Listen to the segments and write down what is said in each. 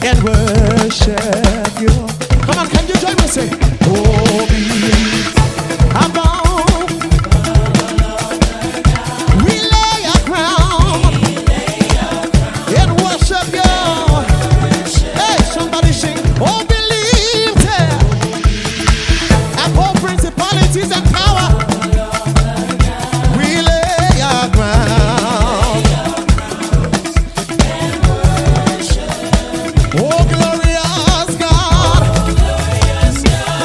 and worship you. Come on, can you join me? Say, oh, be above. We lay our crown and worship you. Hey, somebody sing, oh, believe there. Above principalities and power, we lay our crown. Oh, glorious God.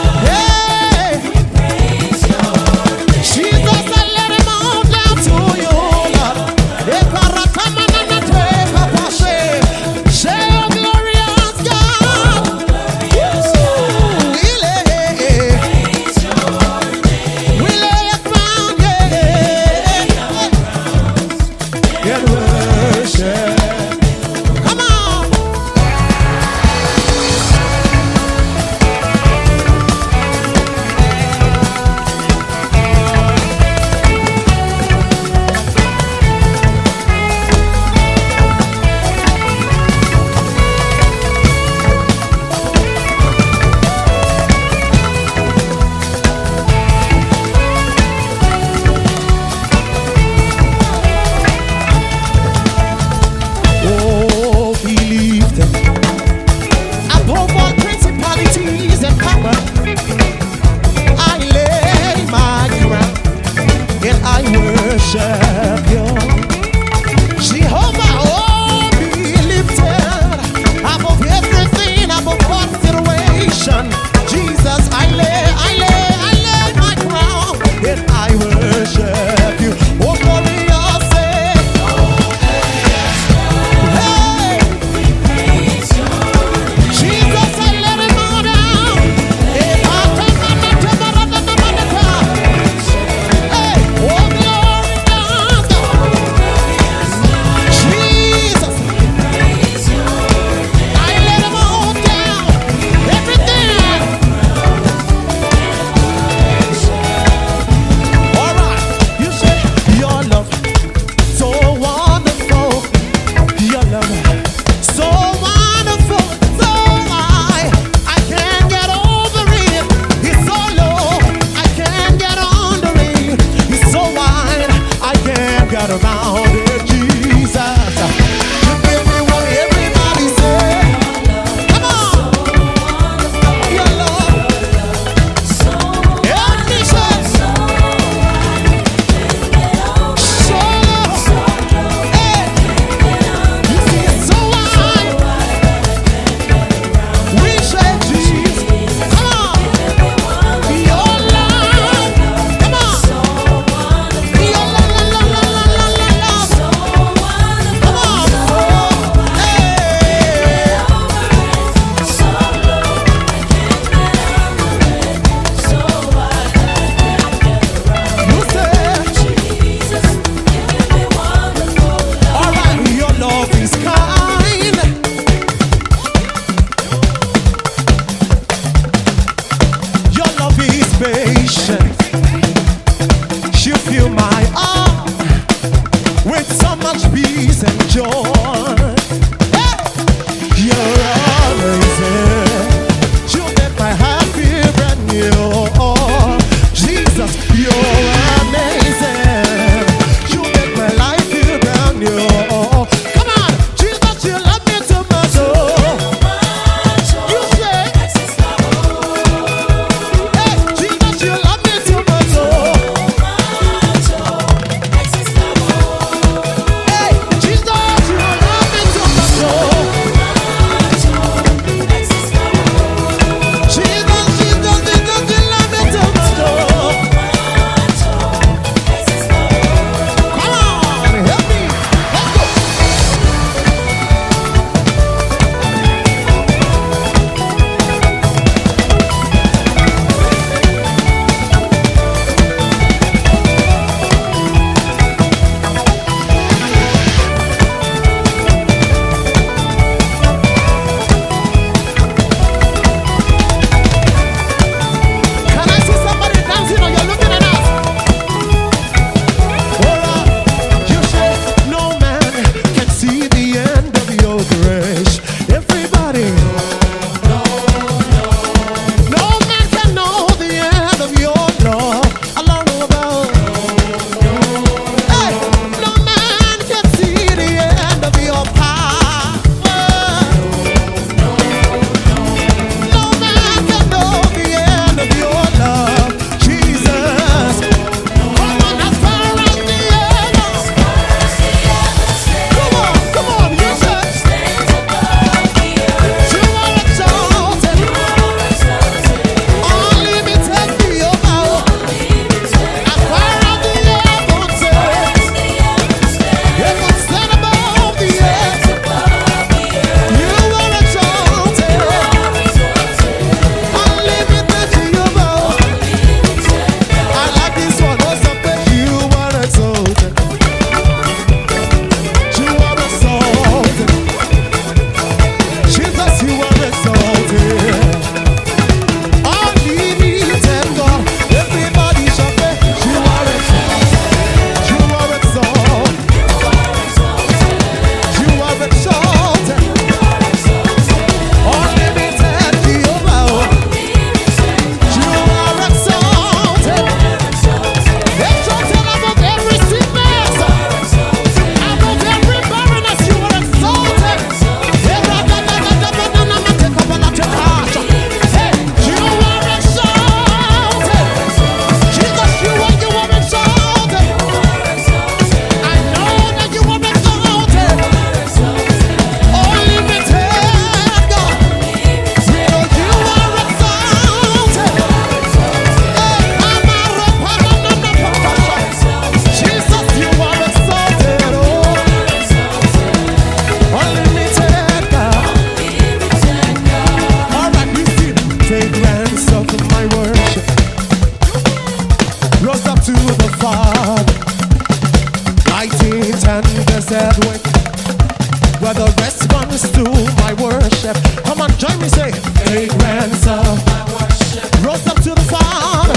where the response to my worship. Come on, join me, say, fragrance of my worship rose up to the Father,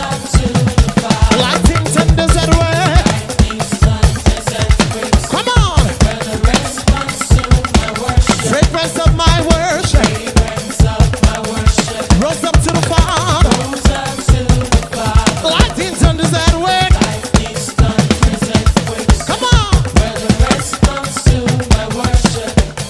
like intenders at work. Come on, where the response to my worship, fragrance of my worship, rose up to the Father, like intenders at work. Come on, where the response to my worship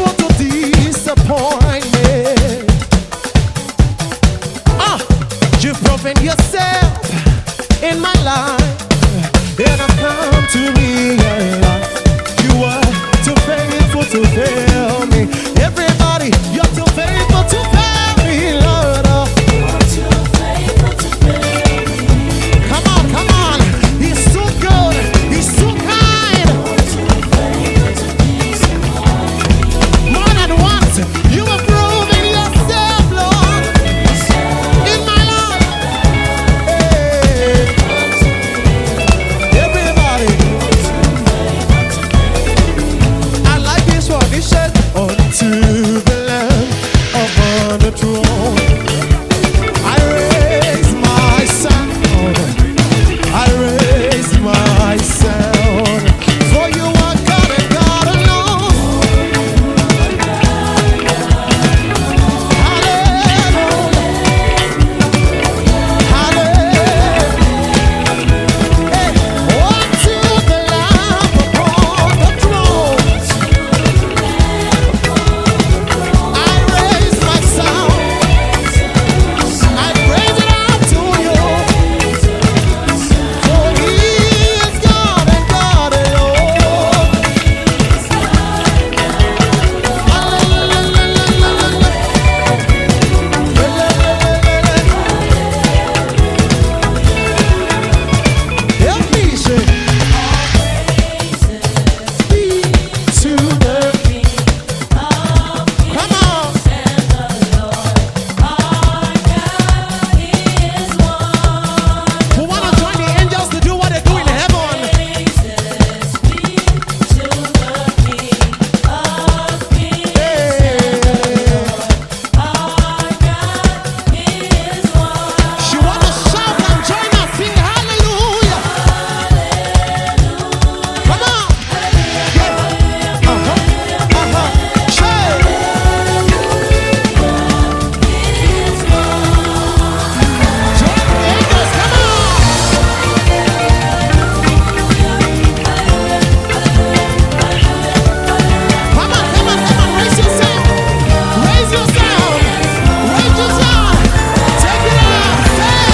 faithful to disappoint me. You've proven yourself in my life, and I've come to realize you are too faithful to fail me. Everybody, you're too faithful to fail me, Lord. You're too faithful to fail me. Come on, come on. He's so good. He's so kind. You're too faithful to disappoint me. More than once, you have proven yourself, Lord, in my life. Hey. Everybody, I like this one. It said, unto the Lamb upon the throne, I raise my sound. I raise my sound. For you are God and God alone. Hallelujah. Hallelujah. Hey, unto the Lamb upon the throne, I raise my sound. I praise it out to you. For He is God and God alone. Help me say, be to the King. Come on. Who wanna join the angels to do what they do in heaven? She wanna shout and join us, sing hallelujah. Come on. Yeah. Say. Join the angels, come on. Come on, come on, come on, raise your sound. Raise your sound. Raise your sound. Take it out. Say.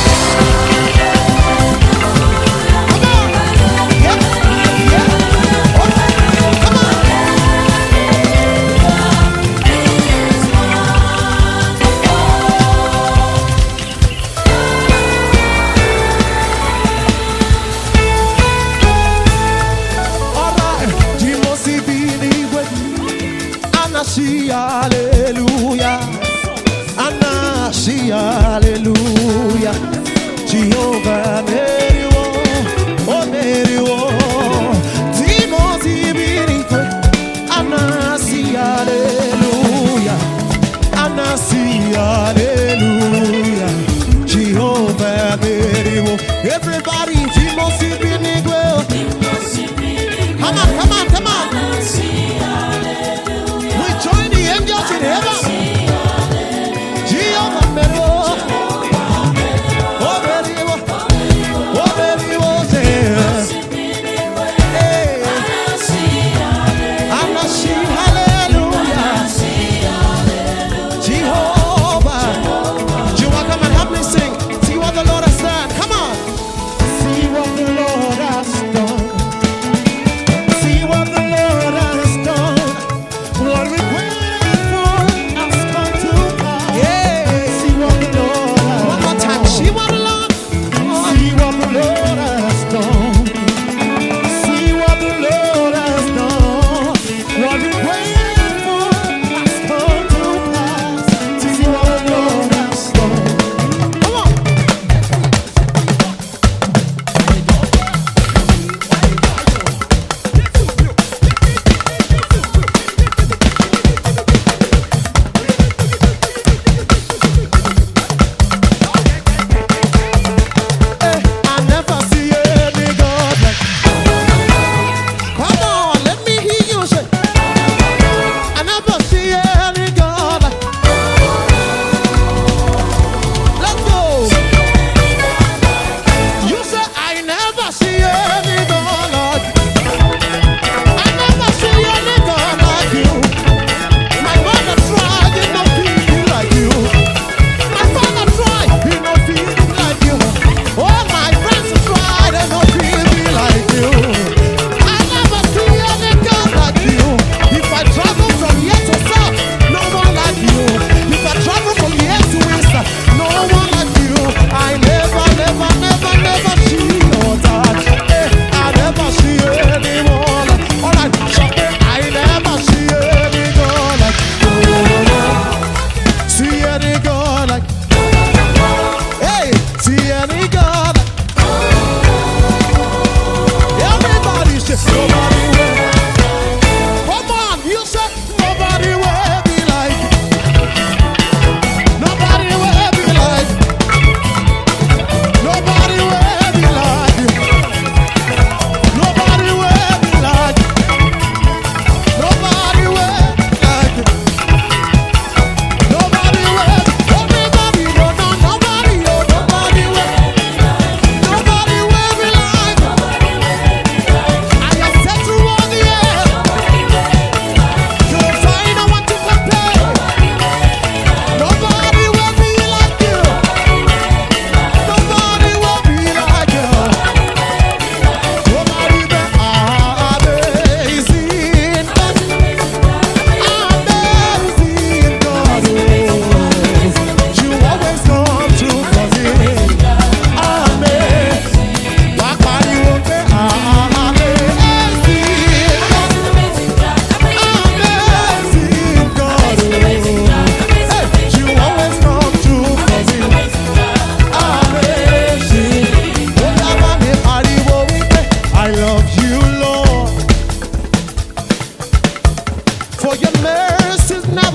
Come on. Yep. Yep. Okay. Come on. Alright, dimos y binigwe, anasi hallelujah, anasi hallelujah, Jehovah meriwo, oh meriwo, dimos y binigwe, anasi hallelujah, anasi hallelujah, Jehovah meriwo. Everybody, dimos y binigwe. Come on, come on, come on. We join the angels in heaven. Jehovah Mero. Oh, Mero. Oh,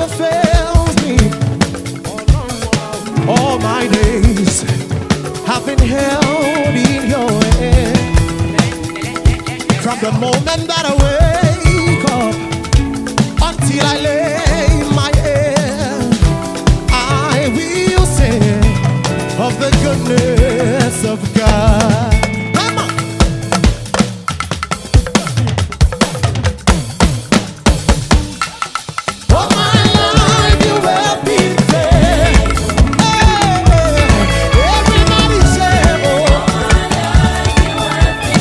never fails me. All my days have been held in your hand. From the moment that I wake up until I lay my head, I will sing of the goodness of God. Come on. All my life you have been there. Hey, everybody say, oh.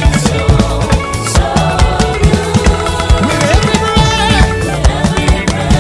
With every breath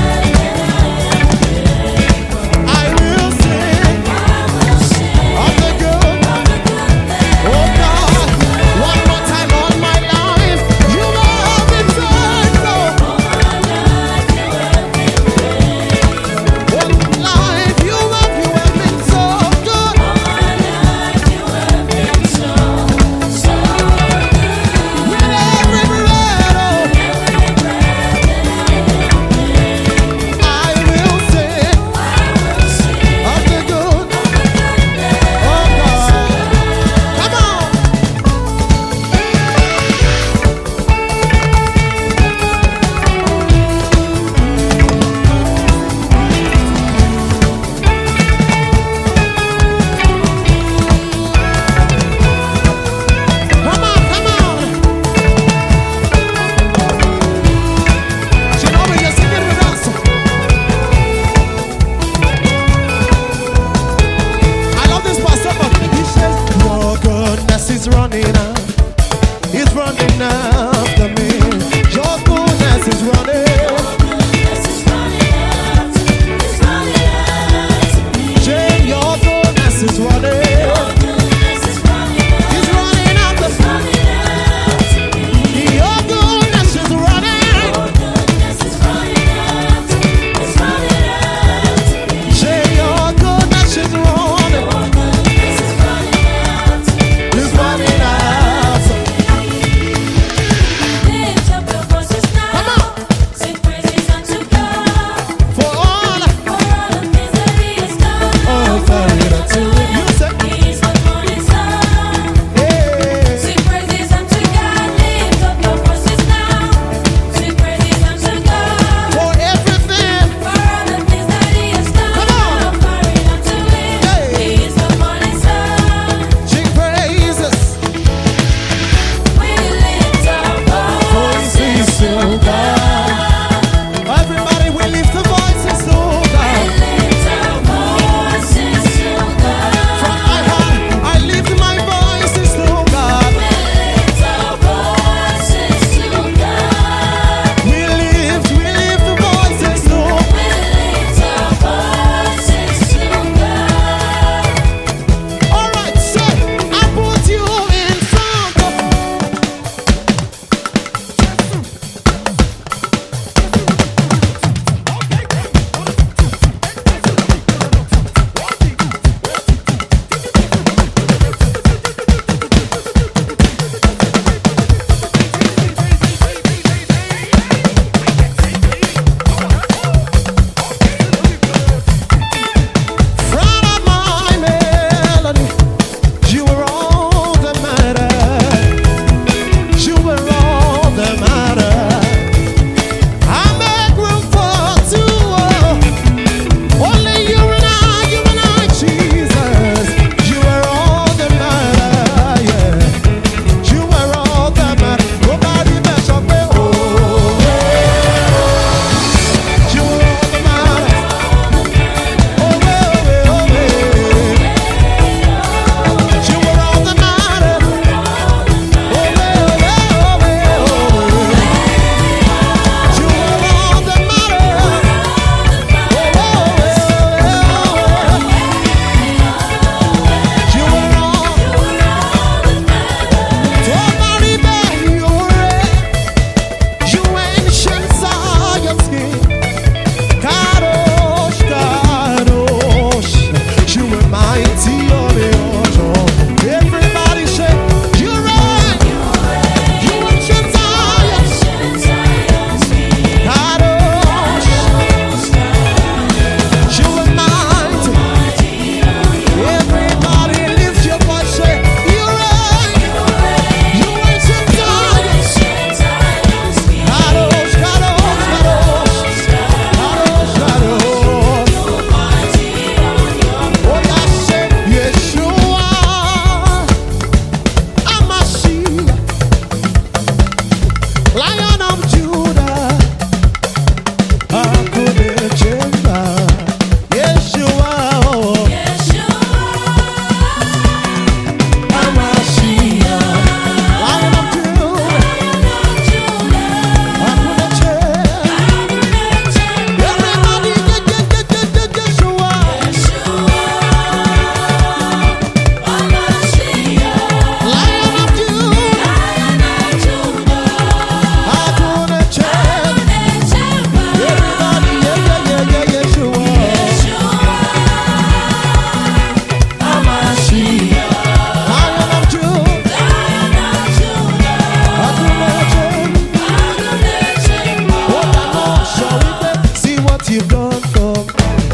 you've done for me.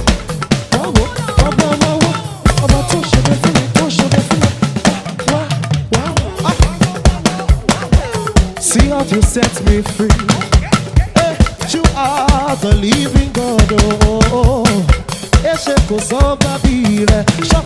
See how you set me free. Hey, you are the living God. Oh,